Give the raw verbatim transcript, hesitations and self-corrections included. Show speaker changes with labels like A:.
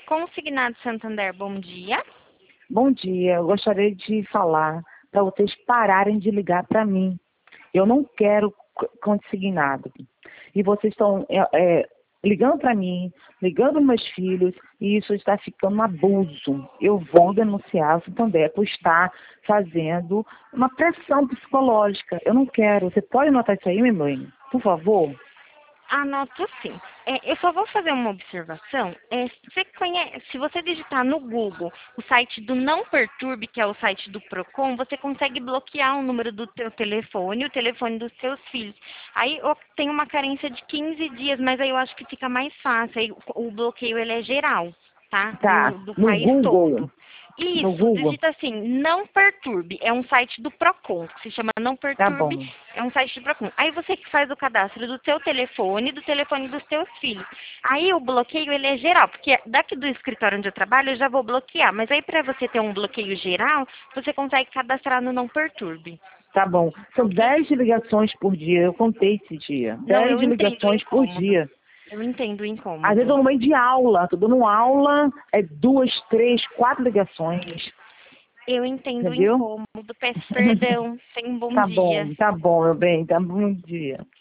A: Consignado Santander, bom dia.
B: Bom dia, eu gostaria de falar para vocês pararem de ligar para mim. Eu não quero consignado. E vocês estão é, é, ligando para mim, ligando para meus filhos, e isso está ficando um abuso. Eu vou denunciar o Santander por estar fazendo uma pressão psicológica. Eu não quero. Você pode anotar isso aí, minha mãe? Por favor?
A: Anoto sim. É, eu só vou fazer uma observação. É, você conhece, se você digitar no Google o site do Não Perturbe, que é o site do Procon, você consegue bloquear o número do teu telefone, o telefone dos seus filhos. Aí ó, tem uma carência de quinze dias, mas aí eu acho que fica mais fácil. Aí, o, o bloqueio ele é geral, tá?
B: Tá,
A: Do, do
B: no
A: país
B: Google.
A: todo.
B: No
A: Isso,
B: Google.
A: digita assim, Não Perturbe, é um site do Procon, que se chama Não
B: Tá
A: Perturbe,
B: bom.
A: é um site do Procon. Aí você que faz o cadastro do seu telefone, do telefone dos seus filhos. Aí o bloqueio ele é geral, porque daqui do escritório onde eu trabalho eu já vou bloquear, mas aí para você ter um bloqueio geral, você consegue cadastrar no Não Perturbe.
B: Tá bom. São
A: Ok?
B: dez ligações por dia. Eu contei esse dia.
A: Não,
B: Dez
A: eu entendo o
B: ligações por
A: incômodo.
B: dia.
A: Eu entendo o
B: Às vezes eu
A: incômodo.
B: tô no meio de aula, tô dando aula, é duas, três, quatro ligações,
A: Eu entendo o
B: entendeu?
A: incômodo. Peço perdão. Tenha um bom
B: Tá
A: dia.
B: bom, tá bom, meu bem, tá bom dia.